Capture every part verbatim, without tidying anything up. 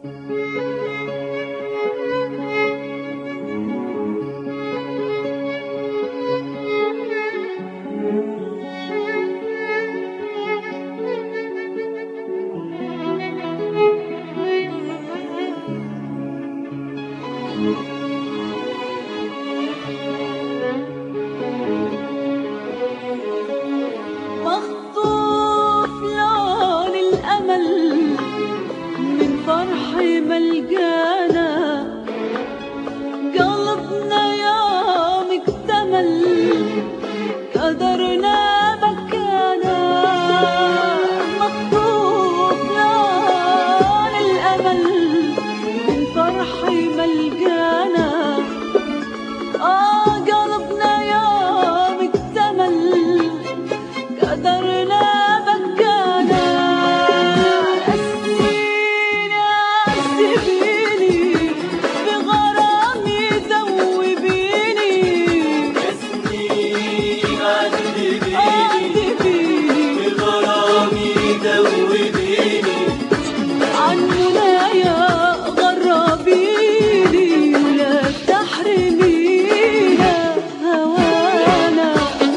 مخطوف لون الأمل من فرحي ملقانا، قلبنا يوم اكتمل قدرنا بكانا. مخطوف لون الأمل من فرحي ملقانا، آه قلبنا يوم اكتمل قدرنا بكانا. أسينا سيبيني بغرامي ذوبيني، أسيني عذبيني بغرامي ذوبيني، عن منايا غربيني ولا تحرمينا هوانا.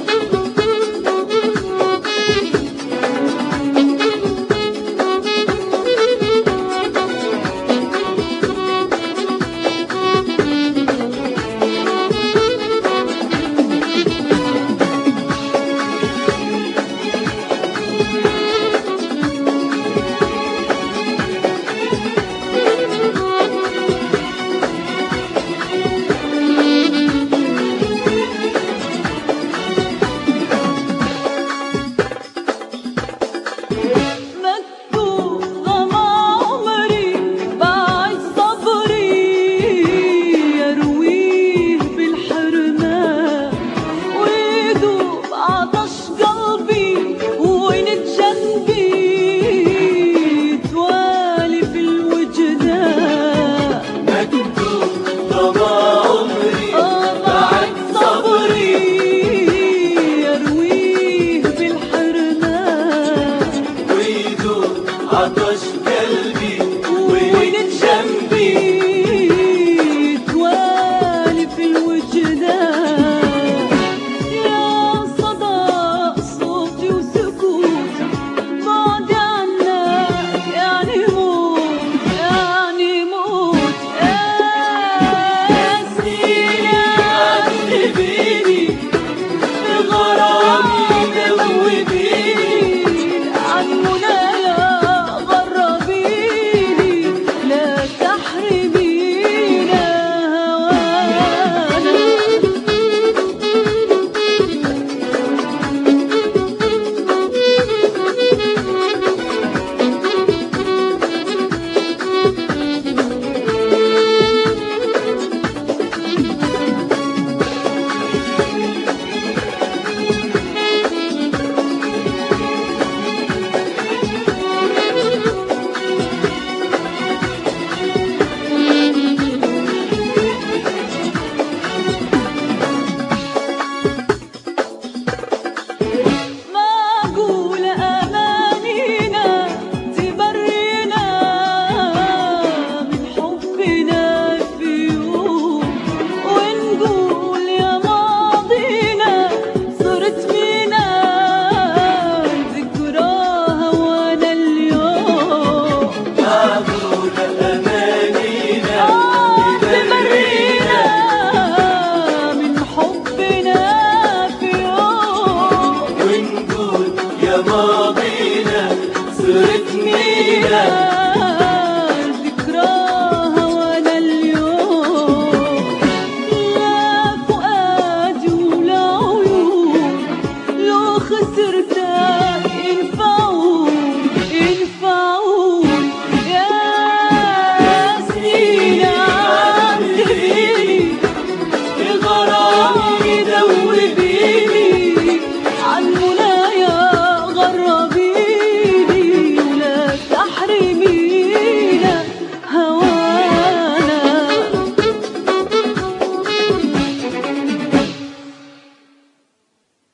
عطش قلبي وانت جنبي توالي في الوجدان. يا صدى صوتي وسكوت بعد عنك يعني موت يعني موت. يا سيدي عذبيني بغرامي ذوبيني، عن منايا ماضينا صرت مينا ذكراها وانا اليوم. لا فؤادي ولا عيون لو خسرتك ينفعون ينفعون. يا سنين عذبيني بغرامي ذوبيني عن منى